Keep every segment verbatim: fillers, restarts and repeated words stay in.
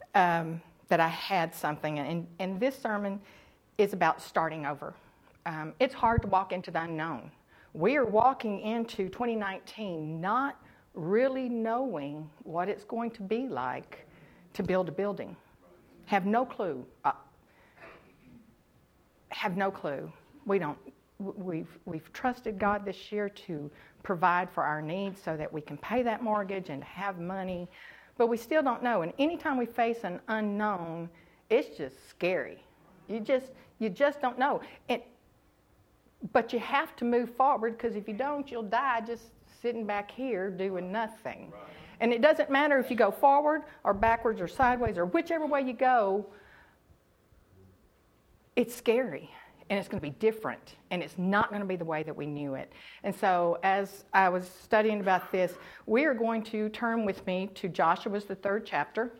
um, that I had something, and, and this sermon is about starting over. Um, it's hard to walk into the unknown. We are walking into twenty nineteen not really knowing what it's going to be like to build a building. Have no clue. Uh, have no clue. We don't. We've we've trusted God this year to provide for our needs so that we can pay that mortgage and have money, but we still don't know. And anytime we face an unknown, it's just scary. You just you just don't know. And but you have to move forward, because if you don't, you'll die just sitting back here doing nothing. Right. And it doesn't matter if you go forward or backwards or sideways or whichever way you go, it's scary. And it's going to be different, and it's not going to be the way that we knew it. And so as I was studying about this, we are going to turn with me to Joshua's the third chapter.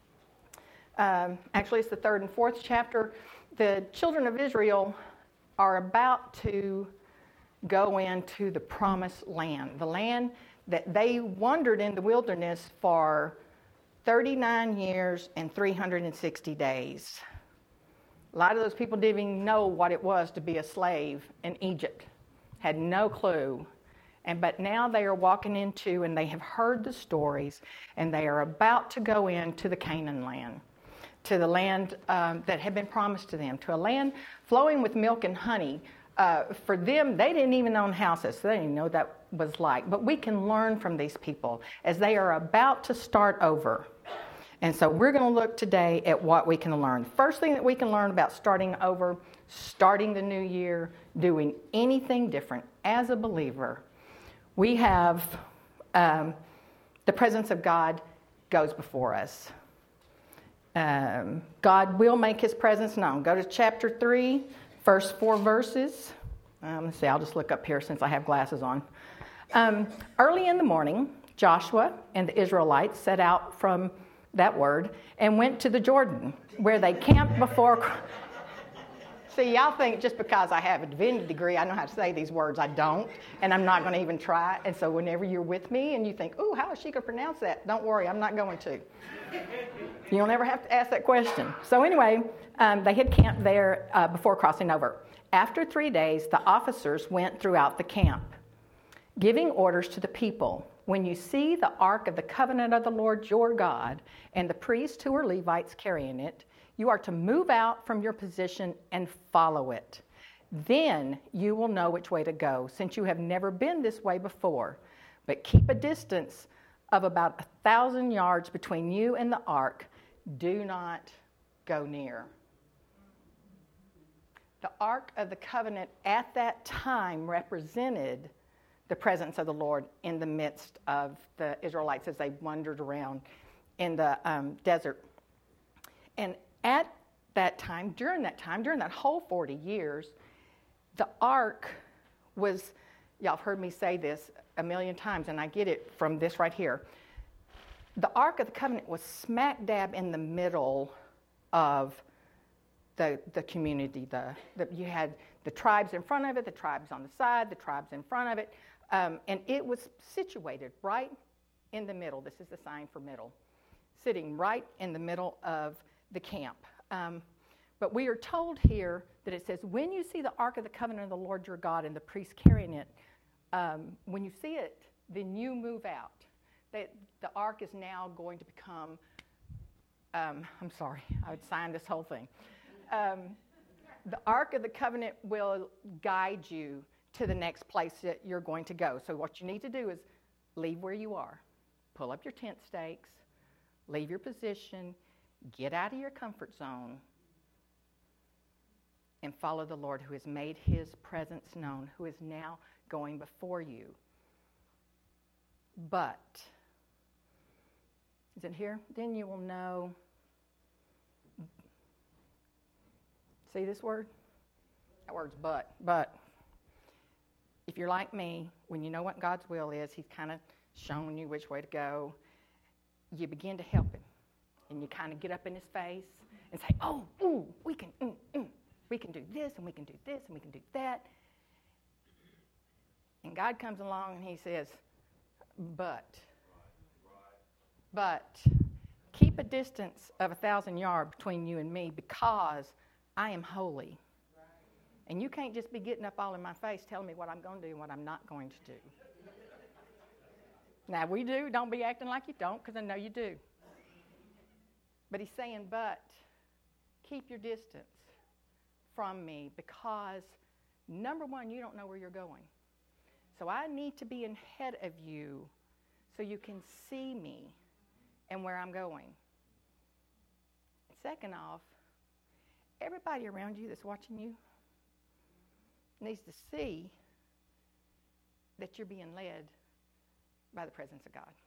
Um, actually, it's the third and fourth chapter. The children of Israel are about to go into the promised land, the land that they wandered in the wilderness for thirty-nine years and three hundred sixty days. A lot of those people didn't even know what it was to be a slave in Egypt, had no clue. And but now they are walking into, and they have heard the stories, and they are about to go into the Canaan land, to the land um, that had been promised to them, to a land flowing with milk and honey. Uh, for them, they didn't even own houses, so they didn't even know what that was like. But we can learn from these people as they are about to start over. And so we're going to look today at what we can learn. First thing that we can learn about starting over, starting the new year, doing anything different as a believer, we have um, the presence of God goes before us. Um, God will make his presence known. Go to chapter three, first four verses. Um, let's see, I'll just look up here since I have glasses on. Um, early in the morning, Joshua and the Israelites set out from that word and went to the Jordan, where they camped before. See, y'all think just because I have a divinity degree, I know how to say these words. I don't, and I'm not going to even try. And so whenever you're with me and you think, ooh, how is she going to pronounce that? Don't worry, I'm not going to. You'll never have to ask that question. So anyway, um, they had camped there uh, before crossing over. After three days, the officers went throughout the camp, giving orders to the people. When you see the ark of the covenant of the Lord your God and the priests who are Levites carrying it, you are to move out from your position and follow it. Then you will know which way to go, since you have never been this way before. But keep a distance of about a thousand yards between you and the ark. Do not go near. The ark of the covenant at that time represented the presence of the Lord in the midst of the Israelites as they wandered around in the um, desert. And at that time, during that time, during that whole forty years, the ark was, y'all have heard me say this a million times, and I get it from this right here. The ark of the covenant was smack dab in the middle of the the community. The, the you had the tribes in front of it, the tribes on the side, the tribes in front of it. Um, and it was situated right in the middle. This is the sign for middle. Sitting right in the middle of the camp. Um, but we are told here that it says, when you see the Ark of the Covenant of the Lord your God and the priests carrying it, um, when you see it, then you move out. That the Ark is now going to become, um, I'm sorry, I would sign this whole thing. Um, the Ark of the Covenant will guide you to the next place that you're going to go. So what you need to do is leave where you are. Pull up your tent stakes. Leave your position. Get out of your comfort zone. And follow the Lord who has made his presence known, who is now going before you. But, is it here? Then you will know. See this word? That word's but. But. If you're like me, when you know what God's will is, he's kind of showing you which way to go, you begin to help him. And you kind of get up in his face and say, oh, ooh, we can, mm, mm, we can do this, and we can do this, and we can do that. And God comes along and he says, but, but, Keep a distance of a thousand yards between you and me because I am holy. And you can't just be getting up all in my face telling me what I'm going to do and what I'm not going to do. Now, we do. Don't be acting like you don't, because I know you do. But he's saying, but keep your distance from me because, number one, you don't know where you're going. So I need to be ahead of you so you can see me and where I'm going. Second off, everybody around you that's watching you needs to see that you're being led by the presence of God.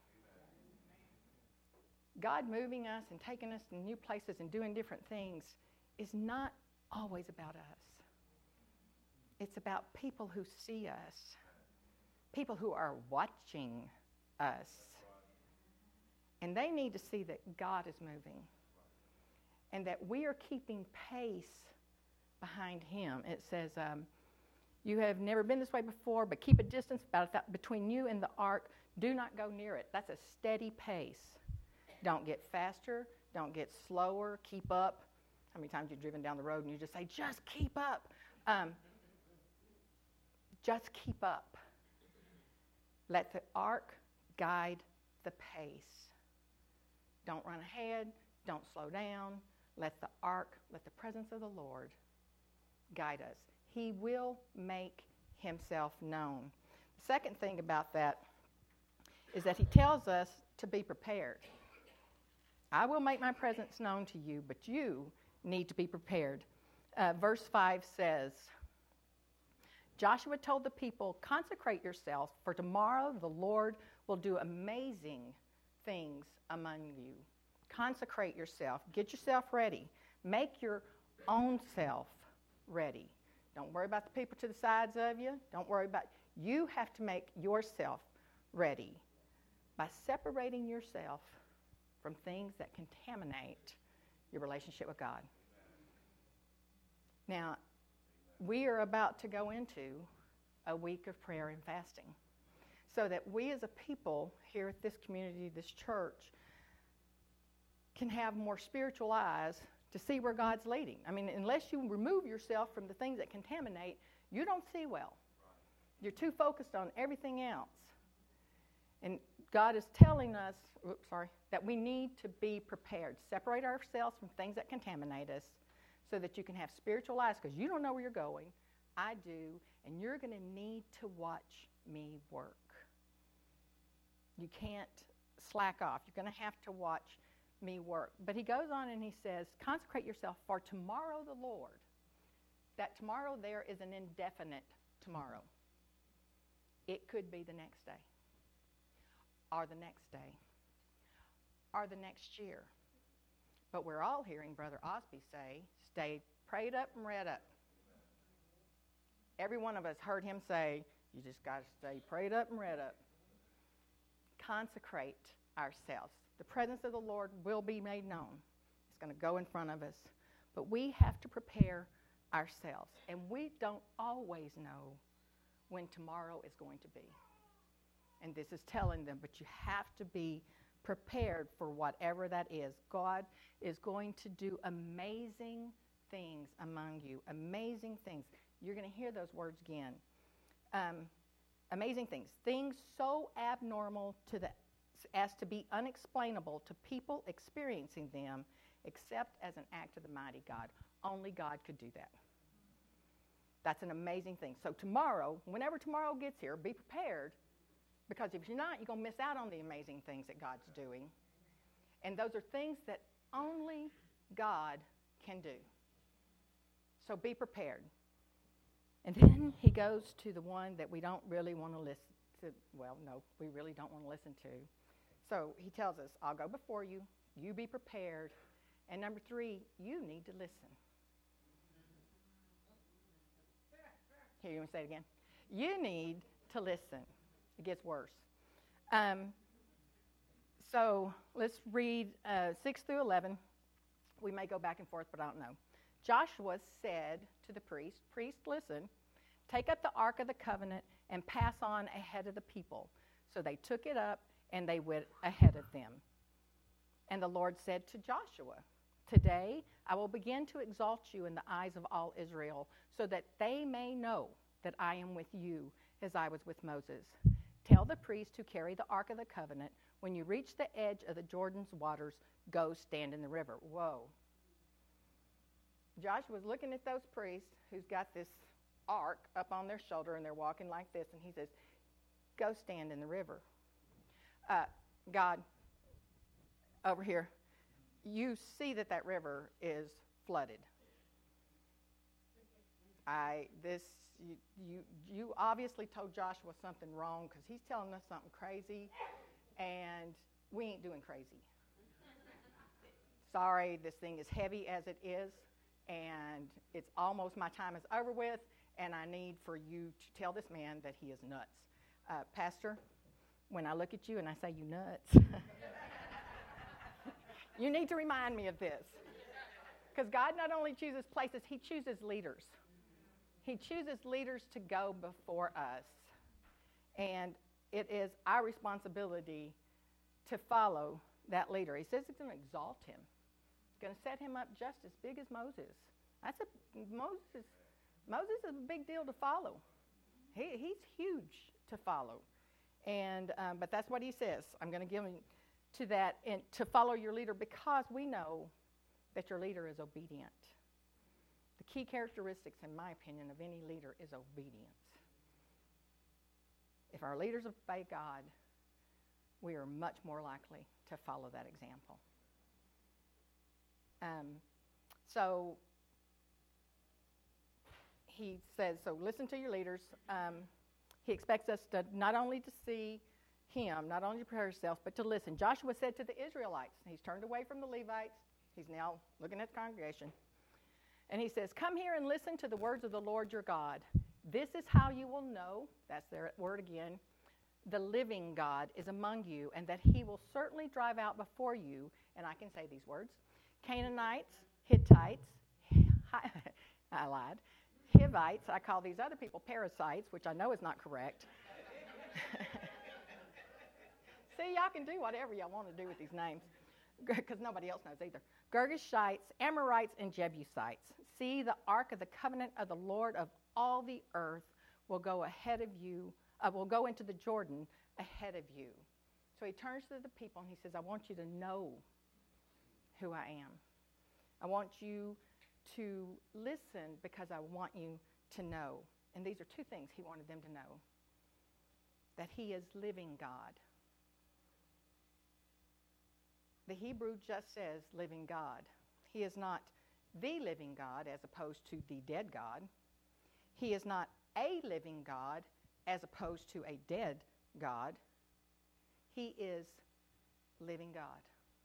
God moving us and taking us to new places and doing different things is not always about us. It's about people who see us, people who are watching us. And they need to see that God is moving and that we are keeping pace behind him. It says, um, you have never been this way before, but keep a distance about that between you and the ark. Do not go near it. That's a steady pace. Don't get faster. Don't get slower. Keep up. How many times you've driven down the road and you just say, just keep up. Um, just keep up. Let the ark guide the pace. Don't run ahead. Don't slow down. Let the ark, let the presence of the Lord guide us. He will make himself known. The second thing about that is that he tells us to be prepared. I will make my presence known to you, but you need to be prepared. Uh, verse five says, Joshua told the people, consecrate yourself, for tomorrow the Lord will do amazing things among you. Consecrate yourself. Get yourself ready. Make your own self ready. Don't worry about the people to the sides of you. Don't worry about, you have to make yourself ready by separating yourself from things that contaminate your relationship with God. Now, we are about to go into a week of prayer and fasting so that we as a people here at this community, this church, can have more spiritual eyes to see where God's leading. I mean, unless you remove yourself from the things that contaminate, you don't see well. You're too focused on everything else. And God is telling us, oops, sorry, that we need to be prepared. Separate ourselves from things that contaminate us so that you can have spiritual eyes, because you don't know where you're going. I do, and you're going to need to watch me work. You can't slack off. You're going to have to watch me work. But he goes on and he says, consecrate yourself for tomorrow the Lord. That tomorrow there is an indefinite tomorrow. It could be the next day, or the next day, or the next year. But we're all hearing Brother Osby say, stay prayed up and read up. Every one of us heard him say, you just got to stay prayed up and read up. Consecrate ourselves. The presence of the Lord will be made known. It's going to go in front of us. But we have to prepare ourselves. And we don't always know when tomorrow is going to be. And this is telling them, but you have to be prepared for whatever that is. God is going to do amazing things among you. Amazing things. You're going to hear those words again. Um, amazing things. Things so abnormal to the as to be unexplainable to people experiencing them, except as an act of the mighty God. Only God could do that. That's an amazing thing. So tomorrow, whenever tomorrow gets here, be prepared, because if you're not, you're going to miss out on the amazing things that God's doing. And those are things that only God can do. So be prepared. And then he goes to the one that we don't really want to listen to. Well, no, we really don't want to listen to. So he tells us, I'll go before you, you be prepared, and number three, you need to listen. Here, you want to say it again? You need to listen. It gets worse. Um, so let's read uh, six through eleven. We may go back and forth, but I don't know. Joshua said to the priest, priest, listen, take up the Ark of the Covenant and pass on ahead of the people. So they took it up, and they went ahead of them. And the Lord said to Joshua, "Today I will begin to exalt you in the eyes of all Israel, so that they may know that I am with you as I was with Moses. Tell the priest who carry the Ark of the Covenant, when you reach the edge of the Jordan's waters, go stand in the river." Whoa. Joshua's looking at those priests who's got this ark up on their shoulder, and they're walking like this, and he says, "Go stand in the river." Uh, God, over here, you see that that river is flooded. I this you you, you obviously told Joshua something wrong, because he's telling us something crazy, and we ain't doing crazy. Sorry, this thing is heavy as it is, and it's almost my time is over with, and I need for you to tell this man that he is nuts. Uh, Pastor, when I look at you and I say you nuts, you need to remind me of this. Because God not only chooses places, he chooses leaders. He chooses leaders to go before us. And it is our responsibility to follow that leader. He says it's going to exalt him. It's going to set him up just as big as Moses. That's a Moses. Moses is a big deal to follow. He, he's huge to follow. And um, but that's what he says. I'm going to give him to that and to follow your leader, because we know that your leader is obedient. The key characteristics, in my opinion, of any leader is obedience. If our leaders obey God, we are much more likely to follow that example. Um, so he says, so listen to your leaders. Um, he expects us to not only to see him, not only to prepare yourself, but to listen. Joshua said to the Israelites, he's turned away from the Levites. He's now looking at the congregation. And he says, "Come here and listen to the words of the Lord your God. This is how you will know," that's their word again, "the living God is among you, and that he will certainly drive out before you," and I can say these words, "Canaanites, Hittites," I lied, "Hivites," I call these other people parasites, which I know is not correct. See, y'all can do whatever y'all want to do with these names, because nobody else knows either. "Girgashites, Amorites, and Jebusites. See, the ark of the covenant of the Lord of all the earth will go ahead of you, uh, will go into the Jordan ahead of you." So he turns to the people and he says, "I want you to know who I am. I want you to listen, because I want you to know." And these are two things he wanted them to know: that he is living God. The Hebrew just says living God. He is not the living God as opposed to the dead God. He is not a living God as opposed to a dead God. He is living God.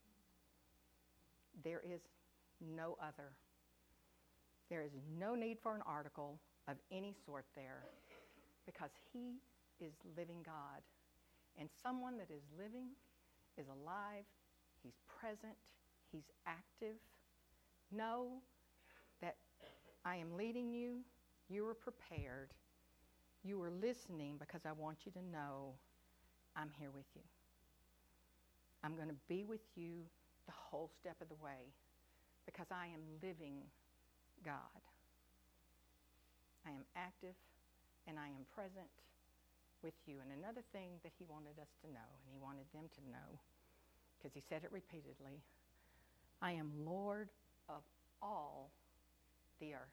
There is no other. There is no need for an article of any sort there, because he is living God. And someone that is living is alive. He's present. He's active. Know that I am leading you. You are prepared. You are listening, because I want you to know I'm here with you. I'm going to be with you the whole step of the way, because I am living God. I am active and I am present with you. And another thing that he wanted us to know, and he wanted them to know, because he said it repeatedly, I am Lord of all the earth.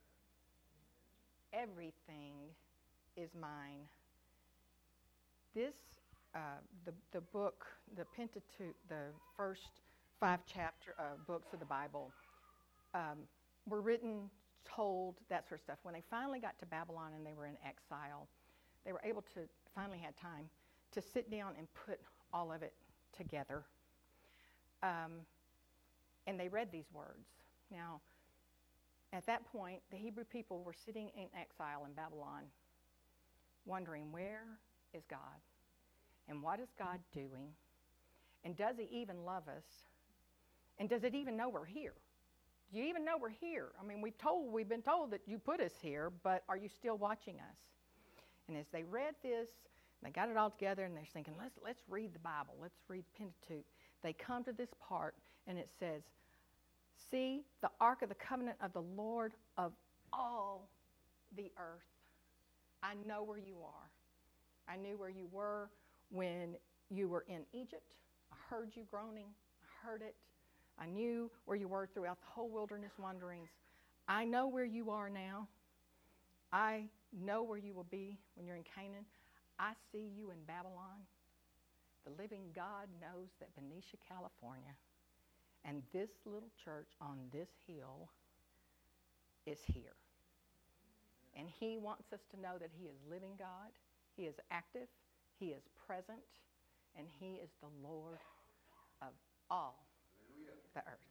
Everything is mine. This, uh, the the book, the Pentateuch, the first five chapter uh, books of the Bible, um, were written, told, that sort of stuff. When they finally got to Babylon and they were in exile, they were able to, finally had time, to sit down and put all of it together. Um, and they read these words. Now, at that point, the Hebrew people were sitting in exile in Babylon, wondering, where is God? And what is God doing? And does he even love us? And does it even know we're here? Do you even know we're here? I mean, we've told, we've been told that you put us here, but are you still watching us? And as they read this, they got it all together, and they're thinking, let's let's read the Bible. Let's read Pentateuch. they come to this part, and it says, see the ark of the covenant of the Lord of all the earth. I know where you are. I knew where you were when you were in Egypt. I heard you groaning. I heard it. I knew where you were throughout the whole wilderness wanderings. I know where you are now. I know where you will be when you're in Canaan. I see you in Babylon. The living God knows that Benicia, California, and this little church on this hill is here. And he wants us to know that he is living God. He is active. He is present. And he is the Lord of all the earth.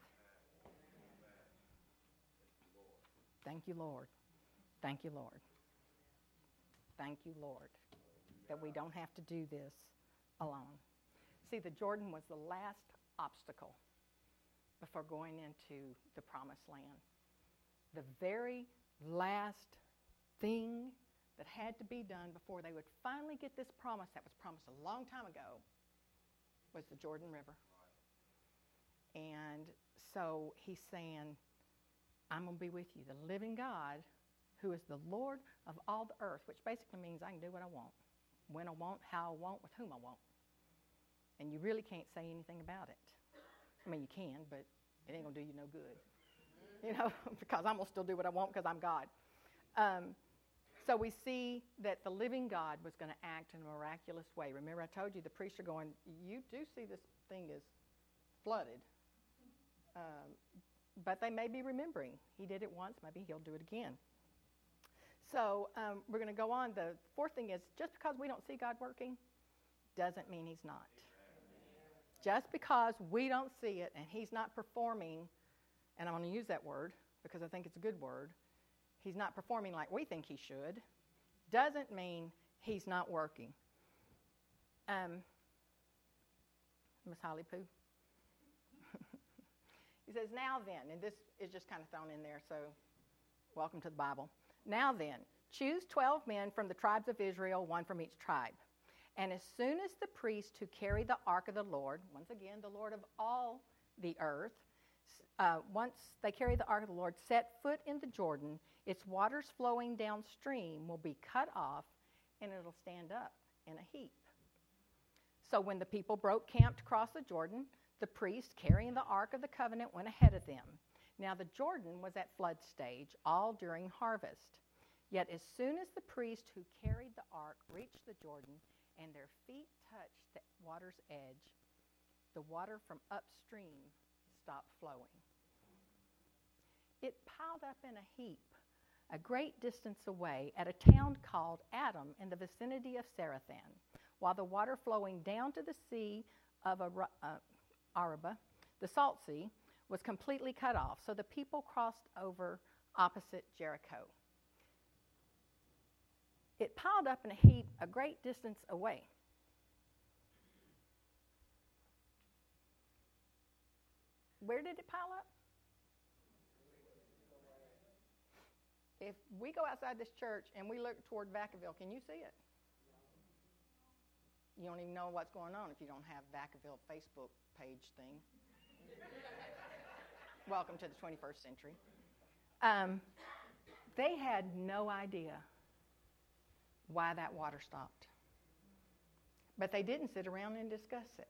Thank you, Lord. Thank you, Lord. Thank you, Lord, that we don't have to do this alone. See, the Jordan was the last obstacle before going into the promised land. The very last thing that had to be done before they would finally get this promise that was promised a long time ago was the Jordan River. And so he's saying, I'm going to be with you. The living God, who is the Lord of all the earth, which basically means I can do what I want, when I want, how I want, with whom I want. And you really can't say anything about it. I mean, you can, but it ain't going to do you no good. You know, because I'm going to still do what I want because I'm God. Um, so we see that the living God was going to act in a miraculous way. Remember, I told you the priests are going, you do see this thing is flooded. Um, but they may be remembering. He did it once, maybe he'll do it again. So um, we're going to go on. The fourth thing is, just because we don't see God working doesn't mean he's not. Just because we don't see it and he's not performing, and I'm going to use that word because I think it's a good word, he's not performing like we think he should, doesn't mean he's not working. Um, Miss Holly Pooh. He says, now then, and this is just kind of thrown in there, so welcome to the Bible. Now then, choose twelve men from the tribes of Israel, one from each tribe. And as soon as the priest who carry the ark of the Lord, once again, the Lord of all the earth, uh, once they carry the ark of the Lord, set foot in the Jordan, its waters flowing downstream will be cut off, and it'll stand up in a heap. So when the people broke camp to cross the Jordan, the priest carrying the ark of the covenant went ahead of them. Now the Jordan was at flood stage, all during harvest. Yet as soon as the priest who carried the ark reached the Jordan, and their feet touched the water's edge, the water from upstream stopped flowing. It piled up in a heap a great distance away at a town called Adam in the vicinity of Sarathan, while the water flowing down to the sea of uh, Araba, the salt sea, was completely cut off. So the people crossed over opposite Jericho. It piled up in a heap a great distance away. Where did it pile up? If we go outside this church and we look toward Vacaville, can you see it? You don't even know what's going on if you don't have Vacaville Facebook page thing. Welcome to the twenty-first century. Um, they had no idea why that water stopped. But they didn't sit around and discuss it.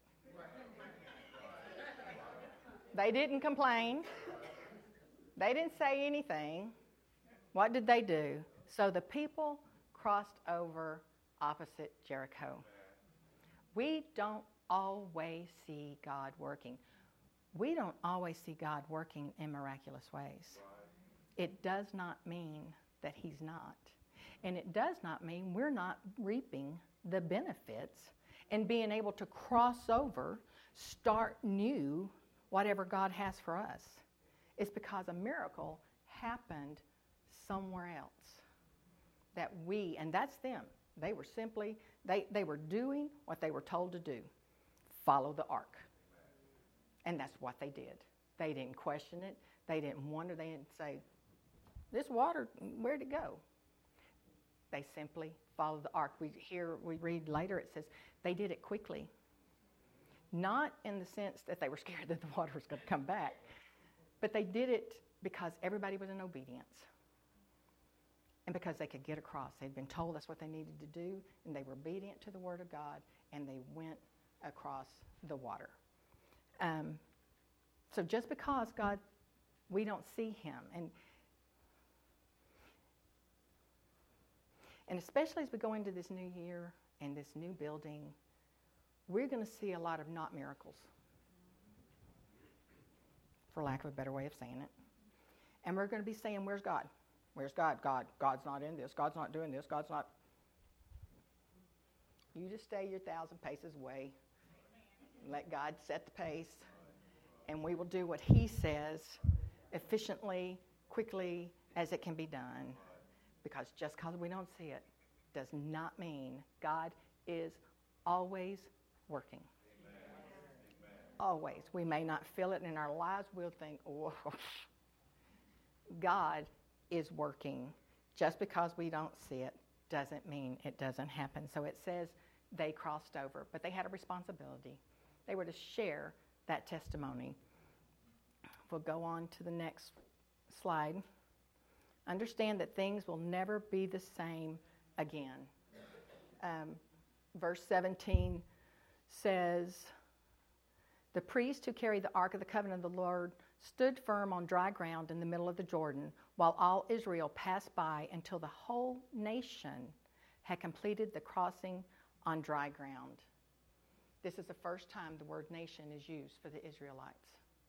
They didn't complain. They didn't say anything. What did they do? So the people crossed over opposite Jericho. We don't always see God working. We don't always see God working in miraculous ways. It does not mean that he's not. And it does not mean we're not reaping the benefits and being able to cross over, start new, whatever God has for us. It's because a miracle happened somewhere else that we, and that's them. They were simply, they, they were doing what they were told to do. Follow the ark. And that's what they did. They didn't question it. They didn't wonder. They didn't say, this water, where'd it go? They simply followed the ark. We hear, we read later, it says, they did it quickly. not in the sense that they were scared that the water was going to come back, but they did it because everybody was in obedience and because they could get across. They'd been told that's what they needed to do, and they were obedient to the Word of God, and they went across the water. Um, so just because God, we don't see Him, and and especially as we go into this new year and this new building, we're going to see a lot of not miracles, for lack of a better way of saying it. And we're going to be saying, where's God? Where's God? God. God's not in this. God's not doing this. God's not. You just stay your thousand paces away. Let God set the pace. And we will do what He says efficiently, quickly, as it can be done. Because just because we don't see it does not mean God is always working. Amen. Always. We may not feel it in our lives. We'll think, oh, God is working. Just because we don't see it doesn't mean it doesn't happen. So it says they crossed over, but they had a responsibility. They were to share that testimony. We'll go on to the next slide. Understand that things will never be the same again. Um, verse seventeen says, the priest who carried the Ark of the Covenant of the Lord stood firm on dry ground in the middle of the Jordan, while all Israel passed by until the whole nation had completed the crossing on dry ground. This is the first time the word nation is used for the Israelites.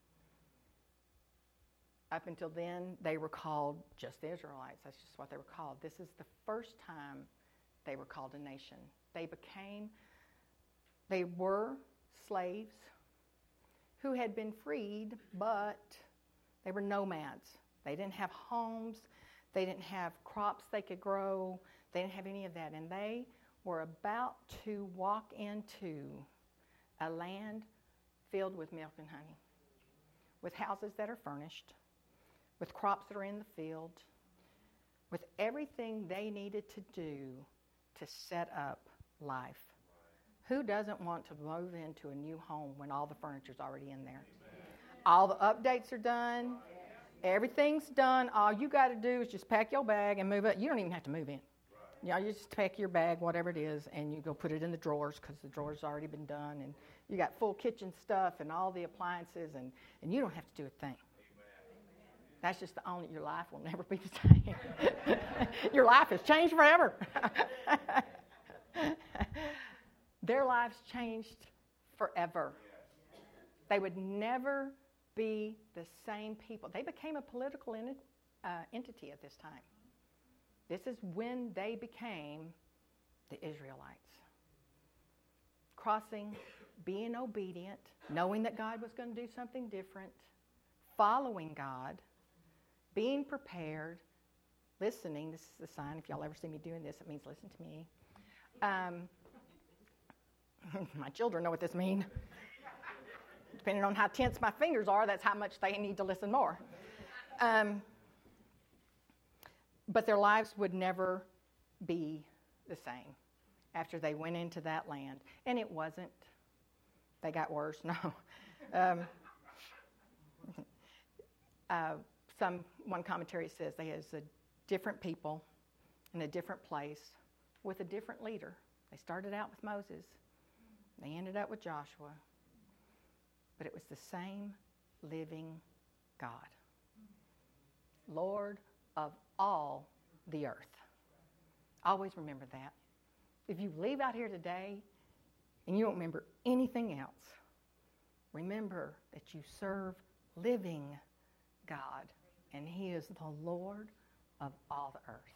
Up until then, they were called just the Israelites. That's just what they were called. This is the first time they were called a nation. They became, they were slaves who had been freed, but they were nomads. They didn't have homes. They didn't have crops they could grow. They didn't have any of that. And they were about to walk into a land filled with milk and honey, with houses that are furnished, with crops that are in the field, with everything they needed to do to set up life. Who doesn't want to move into a new home when all the furniture's already in there? Amen. All the updates are done. Everything's done. All you got to do is just pack your bag and move it. You don't even have to move in. Right. You know, you just pack your bag, whatever it is, and you go put it in the drawers because the drawers already been done. And you got full kitchen stuff and all the appliances, and, and you don't have to do a thing. That's just the only, your life will never be the same. Your life has changed forever. Their lives changed forever. They would never be the same people. They became a political ent- uh, entity at this time. This is when they became the Israelites. Crossing, being obedient, knowing that God was going to do something different, following God, being prepared, listening. This is the sign. If y'all ever see me doing this, it means listen to me. Um, my children know what this means. Depending on how tense my fingers are, that's how much they need to listen more. Um, but their lives would never be the same after they went into that land. And it wasn't. They got worse. No. Um, uh, Some one commentary says they had a different people in a different place with a different leader. They started out with Moses. They ended up with Joshua. But it was the same living God. Lord of all the earth. Always remember that. If you leave out here today and you don't remember anything else, remember that you serve living God. And He is the Lord of all the earth.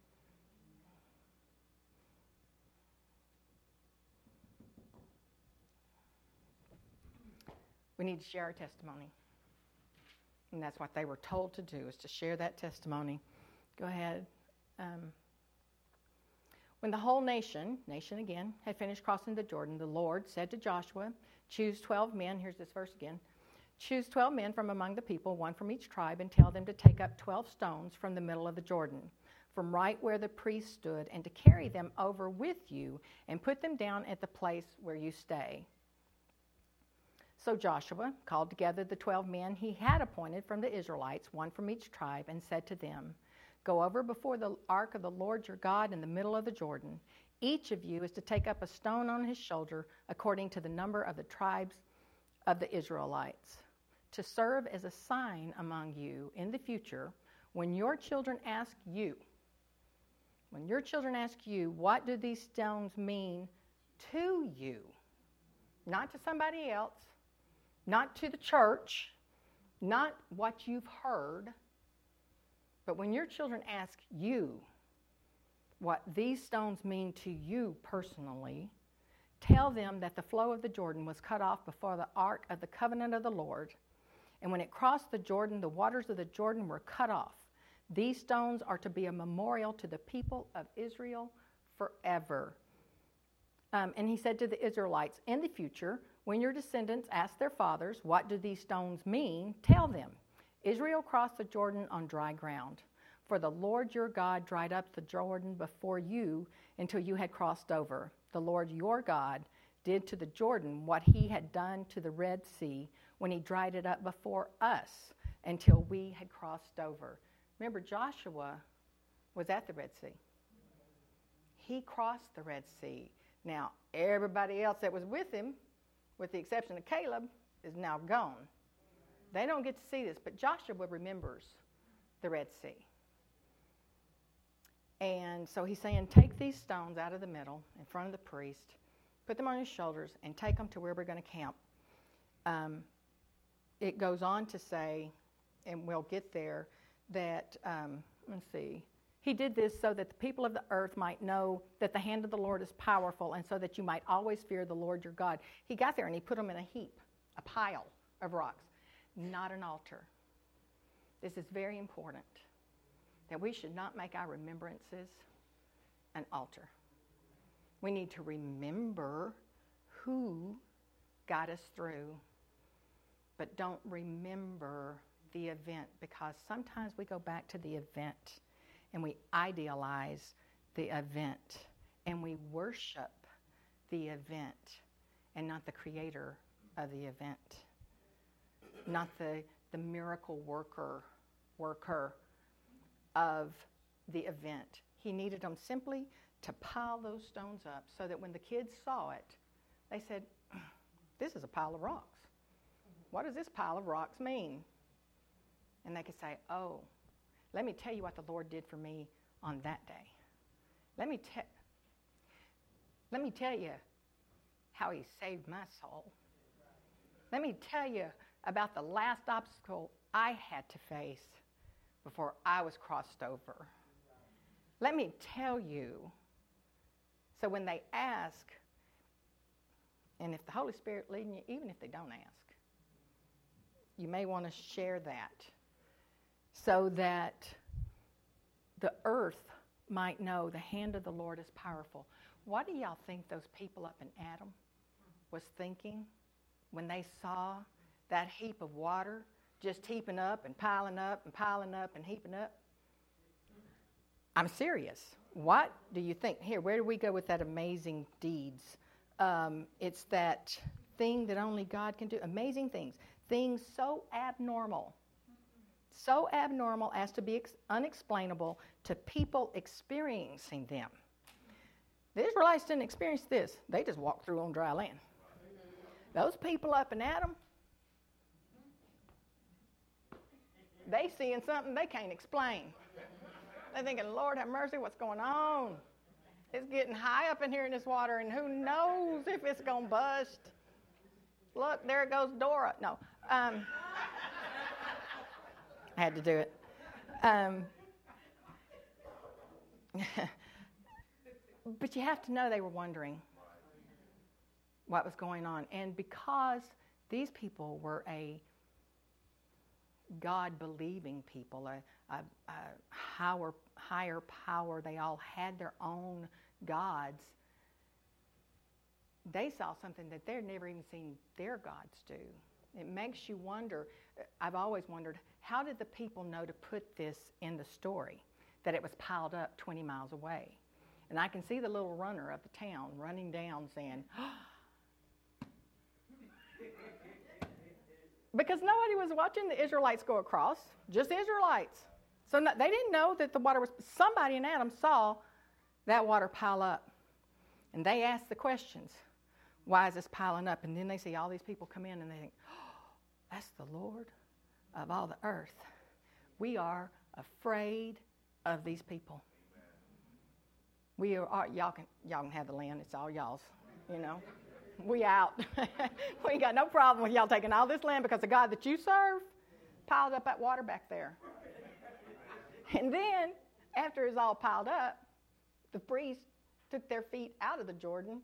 We need to share our testimony. And that's what they were told to do, is to share that testimony. Go ahead. Um, when the whole nation, nation again, had finished crossing the Jordan, the Lord said to Joshua, choose twelve men. Here's this verse again. Choose twelve men from among the people, one from each tribe, and tell them to take up twelve stones from the middle of the Jordan, from right where the priest stood, and to carry them over with you and put them down at the place where you stay. So Joshua called together the twelve men he had appointed from the Israelites, one from each tribe, and said to them, "Go over before the ark of the Lord your God in the middle of the Jordan. Each of you is to take up a stone on his shoulder according to the number of the tribes of the Israelites, to serve as a sign among you in the future when your children ask you, when your children ask you, what do these stones mean to you?" Not to somebody else, not to the church, not what you've heard, but when your children ask you what these stones mean to you personally, tell them that the flow of the Jordan was cut off before the ark of the covenant of the Lord, and when it crossed the Jordan, the waters of the Jordan were cut off. These stones are to be a memorial to the people of Israel forever. Um, and he said to the Israelites, in the future, when your descendants ask their fathers, what do these stones mean? Tell them, Israel crossed the Jordan on dry ground. For the Lord your God dried up the Jordan before you until you had crossed over. The Lord your God did to the Jordan what he had done to the Red Sea when he dried it up before us until we had crossed over. Remember, Joshua was at the Red Sea. He crossed the Red Sea. Now, everybody else that was with him, with the exception of Caleb, is now gone. They don't get to see this, but Joshua remembers the Red Sea. And so he's saying, take these stones out of the middle in front of the priest, put them on his shoulders, and take them to where we're going to camp. Um, it goes on to say, and we'll get there, that, um, let's see, he did this so that the people of the earth might know that the hand of the Lord is powerful, and so that you might always fear the Lord your God. He got there and he put them in a heap, a pile of rocks, not an altar. This is very important, that we should not make our remembrances an altar. We need to remember who got us through, but don't remember the event, because sometimes we go back to the event and we idealize the event and we worship the event and not the creator of the event, not the, the miracle worker worker of the event. He needed them simply to pile those stones up so that when the kids saw it, they said, this is a pile of rocks. What does this pile of rocks mean? And they could say, oh, let me tell you what the Lord did for me on that day. Let me, te- let me tell you how he saved my soul. Let me tell you about the last obstacle I had to face before I was crossed over. Let me tell you. So when they ask, and if the Holy Spirit leading you, even if they don't ask, you may want to share that so that the earth might know the hand of the Lord is powerful. What do y'all think those people up in Adam was thinking when they saw that heap of water just heaping up and piling up and piling up and heaping up? I'm serious. What do you think? Here, where do we go with that amazing deeds? Um, it's that thing that only God can do. Amazing things. Things so abnormal. So abnormal as to be ex- unexplainable to people experiencing them. The Israelites didn't experience this. They just walked through on dry land. Those people up in Adam, they seeing something they can't explain. They're thinking, Lord have mercy, what's going on? It's getting high up in here in this water, and who knows if it's going to bust. Look, there goes Dora. No. Um, I had to do it. Um, but you have to know they were wondering what was going on. And because these people were a God-believing people, a, a, a higher, higher power, they all had their own gods, they saw something that they'd never even seen their gods do. It makes you wonder. I've always wondered, how did the people know to put this in the story, that it was piled up twenty miles away? And I can see the little runner of the town running down saying, oh, because nobody was watching the Israelites go across, just Israelites. So no, they didn't know that the water was, somebody in Adam saw that water pile up. And they asked the questions, why is this piling up? And then they see all these people come in and they think, oh, that's the Lord of all the earth. We are afraid of these people. We are, y'all can, y'all can have the land. It's all y'all's, you know. We out. We ain't got no problem with y'all taking all this land because the God that you serve piled up that water back there. And then, after it's all piled up, the priests took their feet out of the Jordan,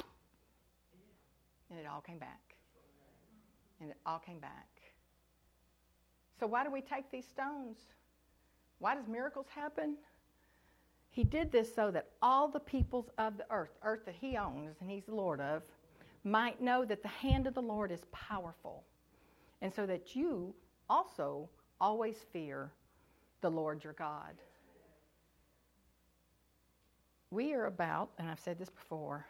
and it all came back. And it all came back. So why do we take these stones? Why does miracles happen? He did this so that all the peoples of the earth, earth that he owns and he's the Lord of, might know that the hand of the Lord is powerful. And so that you also always fear the Lord your God. We are about, and I've said this before,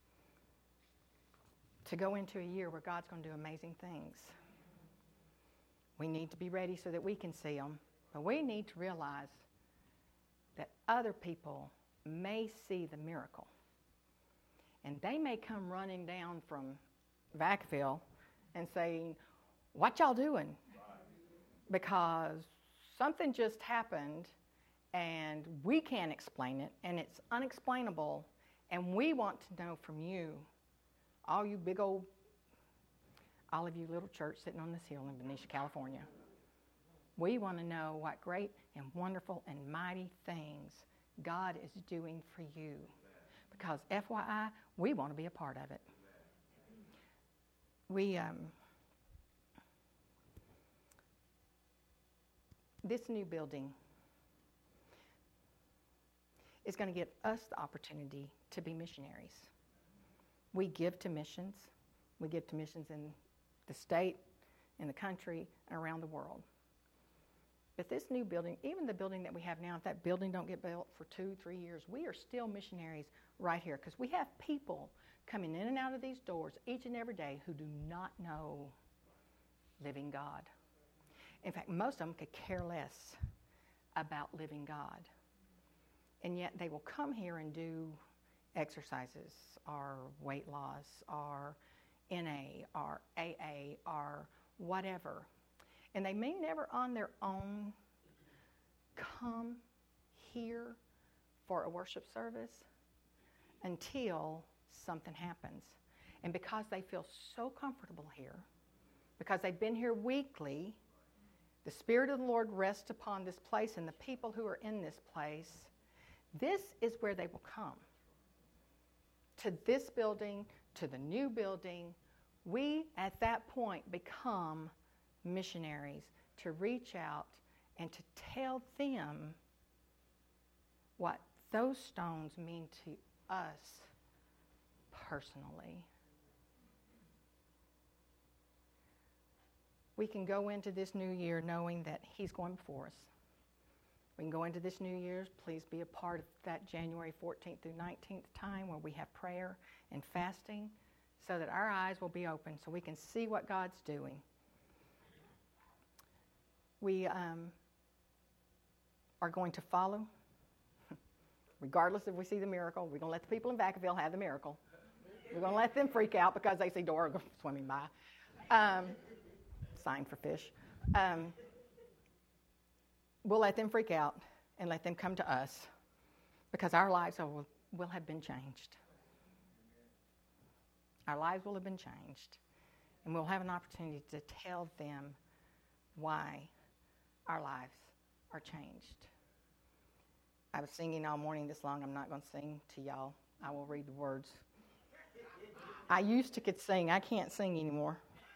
to go into a year where God's going to do amazing things. We need to be ready so that we can see them. But we need to realize that other people may see the miracle. And they may come running down from Vacaville and saying, what y'all doing? Because something just happened and we can't explain it and it's unexplainable and we want to know from you, all you big old, all of you little church sitting on this hill in Benicia, California. We want to know what great and wonderful and mighty things God is doing for you. Because F Y I, we want to be a part of it. We, um, this new building is going to give us the opportunity to be missionaries. We give to missions. We give to missions in the state, in the country, and around the world. But this new building, even the building that we have now, if that building don't get built for two, three years, we are still missionaries right here because we have people coming in and out of these doors each and every day who do not know living God. In fact, most of them could care less about living God. And yet they will come here and do exercises or weight loss or N A or A A or whatever. And they may never on their own come here for a worship service until something happens. And because they feel so comfortable here, because they've been here weekly, the Spirit of the Lord rests upon this place and the people who are in this place. This is where they will come. To this building, to the new building. We, at that point, become missionaries to reach out and to tell them what those stones mean to us personally. We can go into this new year knowing that He's going before us. We can go into this new year, please be a part of that January fourteenth through nineteenth time where we have prayer and fasting so that our eyes will be open so we can see what God's doing. We um, are going to follow, regardless if we see the miracle. We're going to let the people in Vacaville have the miracle. We're going to let them freak out because they see Dora swimming by. Um, sign for fish. Um, we'll let them freak out and let them come to us because our lives will, will have been changed. Our lives will have been changed. And we'll have an opportunity to tell them why our lives are changed. I was singing all morning this long. I'm not going to sing to y'all. I will read the words. I used to could sing. I can't sing anymore.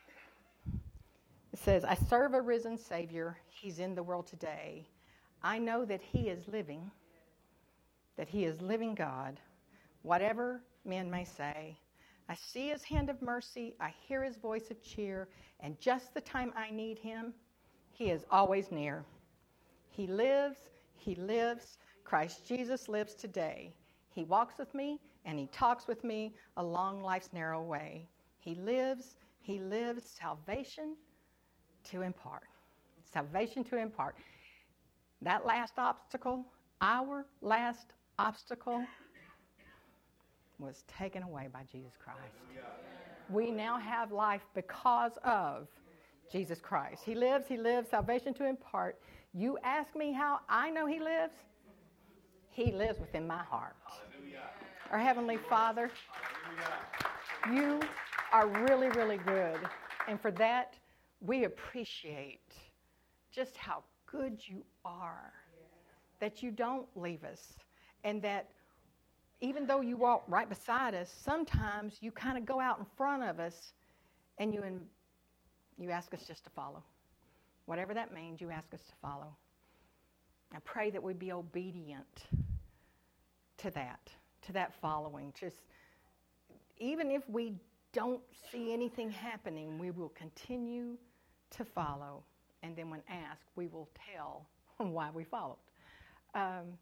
It says, I serve a risen Savior. He's in the world today. I know that He is living, that He is living God, whatever men may say. I see His hand of mercy. I hear His voice of cheer. And just the time I need Him, He is always near. He lives, He lives. Christ Jesus lives today. He walks with me and He talks with me along life's narrow way. He lives, He lives. Salvation to impart. Salvation to impart. That last obstacle, our last obstacle, was taken away by Jesus Christ. We now have life because of Jesus Christ. He lives, he lives, salvation to impart. You ask me how I know he lives? He lives within my heart. Hallelujah. Our Heavenly Father, Hallelujah. You are really, really good. And for that, we appreciate just how good you are. That you don't leave us. And that even though you walk right beside us, sometimes you kind of go out in front of us and you in, you ask us just to follow. Whatever that means, you ask us to follow. I pray that we be obedient to that, to that following. Just even if we don't see anything happening, we will continue to follow. And then when asked, we will tell why we followed. Um,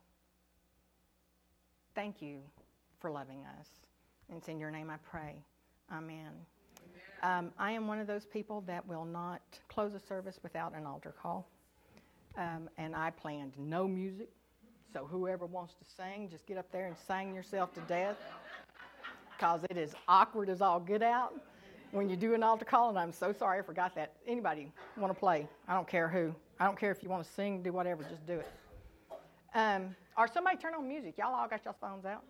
thank you for loving us. And it's in your name I pray. Amen. Um, I am one of those people that will not close a service without an altar call. Um, and I planned no music. So whoever wants to sing, just get up there and sing yourself to death. Because it is awkward as all get out when you do an altar call. And I'm so sorry I forgot that. Anybody want to play? I don't care who. I don't care if you want to sing, do whatever, just do it. Um, or somebody turn on music. Y'all all got y'all phones out?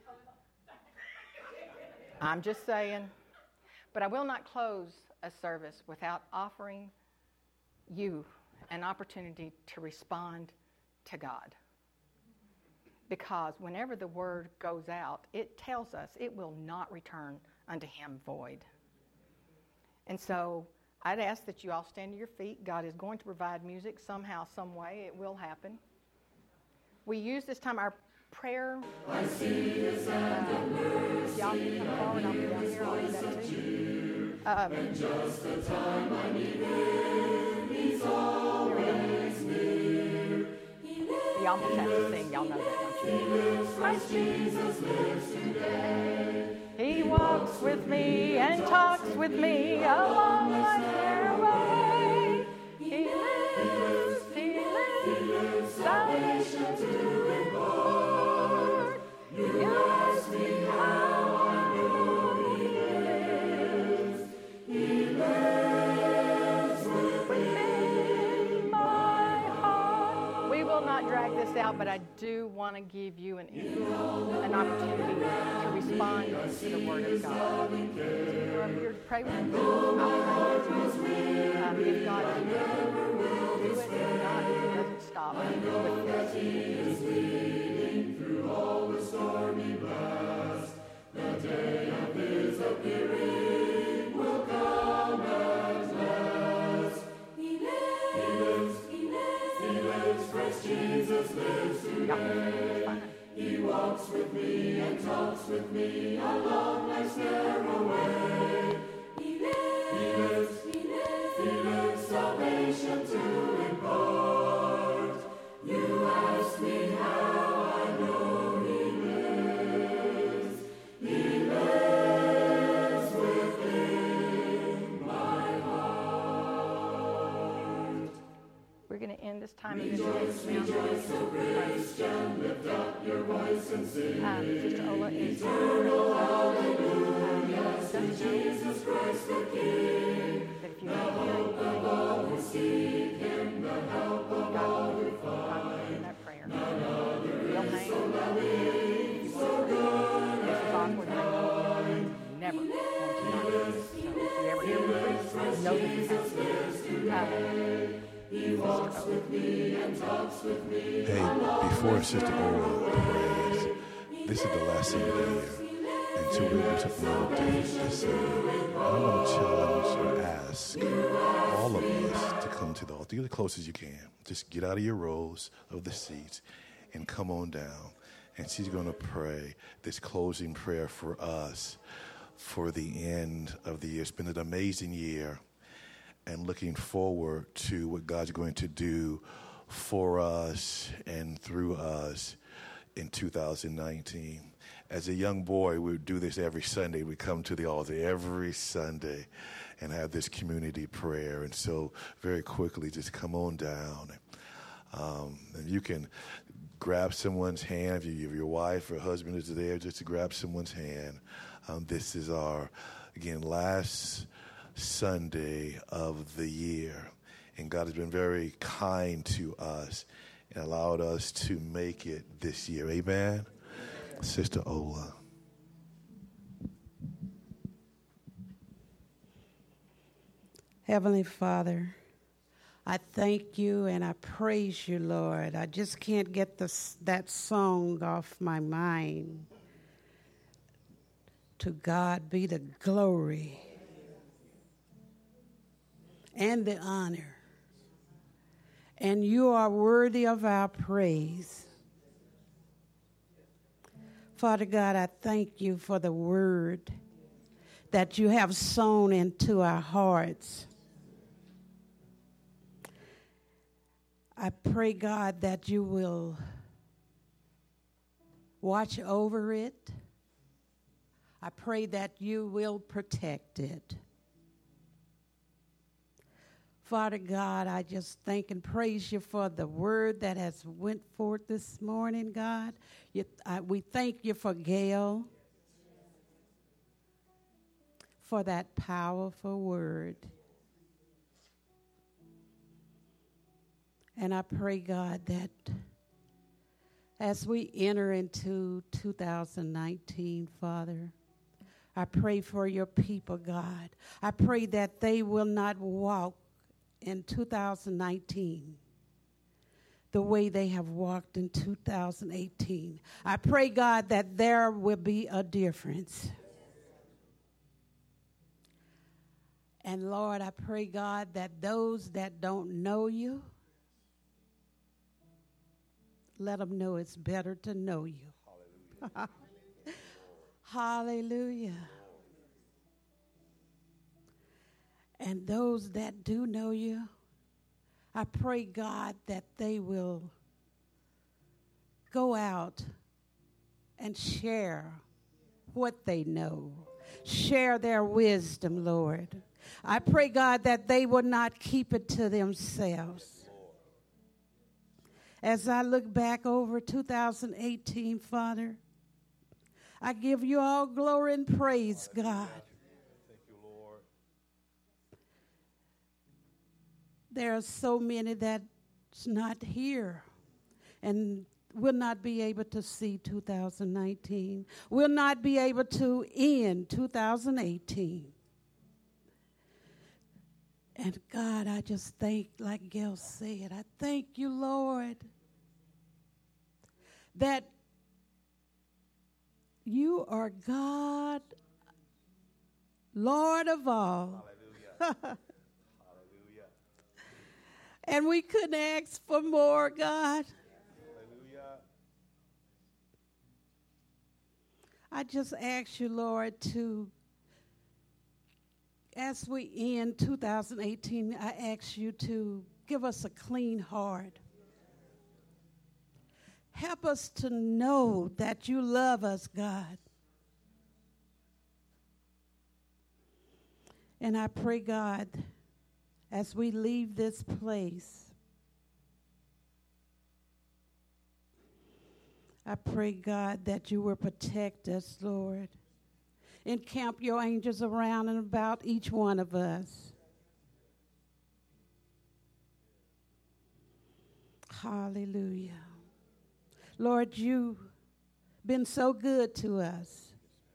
I'm just saying. But I will not close a service without offering you an opportunity to respond to God. Because whenever the word goes out, it tells us it will not return unto him void. And so I'd ask that you all stand to your feet. God is going to provide music somehow, some way. It will happen. We use this time our prayer. I see his hand of mercy. Y'all can come forward. I'll be down here. I'll do that too. Um, and just the time I need him, he's always near. Y'all just have to sing. Y'all know that, don't you? He lives, Christ Jesus lives today. He walks with me and talks with me along life's narrow way. He lives, he lives, salvation to impart. You ask me how I know he lives. He lives within my heart. We will not drag this out, but I do want to give you an, an opportunity to respond to the Word of God. You're up here to pray with me. I'll pray with you. Um, if God can do it, if not, it doesn't stop. I know that He is leading through all the stormy blast. The day of His appearing will come at last. He lives, He lives, He lives, He lives, Christ Jesus lives today. He walks with me and talks with me along life's narrow way. He lives, He lives, He lives, He lives, salvation to impart. You ask me how I know He lives. He lives within my heart. We're going to end this time in this next rejoice, O Christian, lift up your voice and sing. Um, Sister Ola is eternal hallelujah to Jesus Christ the King. That if you the hope of all who seek Him, the help of all who find. That prayer. None other is so loving, so good and kind. Never going to not this. So if you ever hear me preach, know that Jesus lives today. He walks with me and talks with me. Hey, before Sister Ola prays, this is the last Sunday of the year, and so we're going to do something a little different this Sunday. I'm going to challenge or ask all of us to come to the altar. Get as close as you can. Just get out of your rows of the seats and come on down. And she's going to pray this closing prayer for us for the end of the year. It's been an amazing year. And looking forward to what God's going to do for us and through us in two thousand nineteen. as a young boy, we would do this every Sunday. We come to the altar every Sunday and have this community prayer. And so very quickly, just come on down. Um, and you can grab someone's hand. If, you, if your wife or husband is there, just to grab someone's hand. Um, this is our, again, last Sunday of the year. And God has been very kind to us and allowed us to make it this year. Amen? Amen. Sister Ola. Heavenly Father, I thank you and I praise you, Lord. I just can't get this, that song off my mind. To God be the glory and the honor. And you are worthy of our praise. Father God, I thank you for the word that you have sown into our hearts. I pray, God, that you will watch over it. I pray that you will protect it. Father God, I just thank and praise you for the word that has went forth this morning, God. You, I, we thank you for Gail, for that powerful word. And I pray, God, that as we enter into two thousand nineteen, Father, I pray for your people, God. I pray that they will not walk in two thousand nineteen the way they have walked in two thousand eighteen. I pray, God, that there will be a difference. And Lord, I pray, God, that those that don't know you, let them know it's better to know you. Hallelujah. Hallelujah. And those that do know you, I pray, God, that they will go out and share what they know. Share their wisdom, Lord. I pray, God, that they will not keep it to themselves. As I look back over two thousand eighteen, Father, I give you all glory and praise, God. Thank you, Lord. There are so many that's not here and will not be able to see two thousand nineteen, will not be able to end two thousand eighteen. And God, I just thank, like Gail said, I thank you, Lord, that you are God, Lord of all. Hallelujah. Hallelujah. And we couldn't ask for more, God. Hallelujah. I just ask you, Lord, to, as we end two thousand eighteen, I ask you to give us a clean heart. Help us to know that you love us, God. And I pray, God, as we leave this place, I pray, God, that you will protect us, Lord. Encamp your angels around and about each one of us. Hallelujah. Lord, you've been so good to us.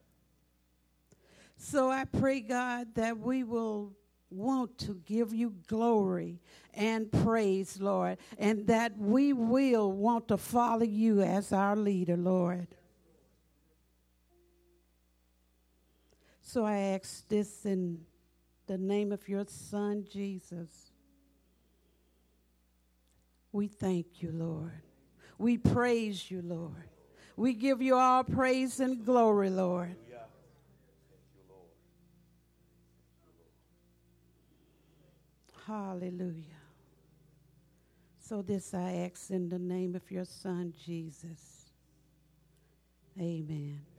So I pray, God, that we will want to give you glory and praise, Lord, and that we will want to follow you as our leader, Lord. So I ask this in the name of your Son, Jesus. We thank you, Lord. We praise you, Lord. We give you all praise and glory, Lord. Hallelujah. Thank you, Lord. Hallelujah. So this I ask in the name of your Son, Jesus. Amen.